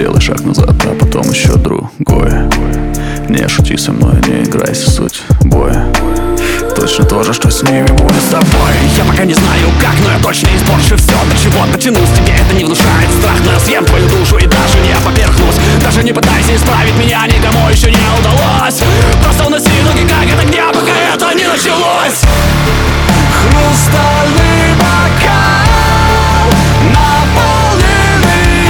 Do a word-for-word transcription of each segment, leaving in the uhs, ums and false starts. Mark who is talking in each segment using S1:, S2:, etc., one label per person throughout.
S1: Сделай шаг назад, а потом еще другое. Не шути со мной, не играйся, суть боя. Точно то же, что с ними будет с тобой.
S2: Я пока не знаю как, но я точно испорчу все. До чего дотянусь, тебе это не внушает страх. Но я съем твою душу и даже не поперхнусь. Даже не пытайся исправить меня, никому еще не удалось. Просто уноси ноги, как это огня, пока это не началось. Хрустальный бокал, наполненный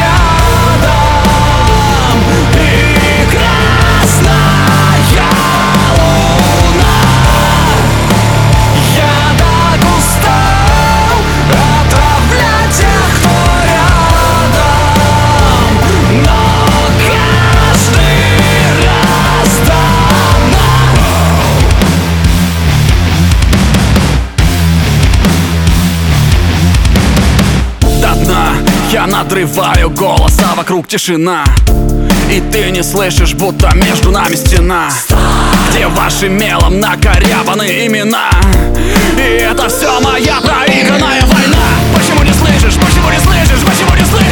S2: ядом, и красная луна. Я так устал отравлять тех, кто рядом, но каждый раз до дна. Я надрываю голос, а вокруг тишина. И ты не слышишь, будто между нами стена, где вашим мелом накорябаны имена. И это все моя проигранная война. Почему не слышишь, почему не слышишь, почему не слышишь?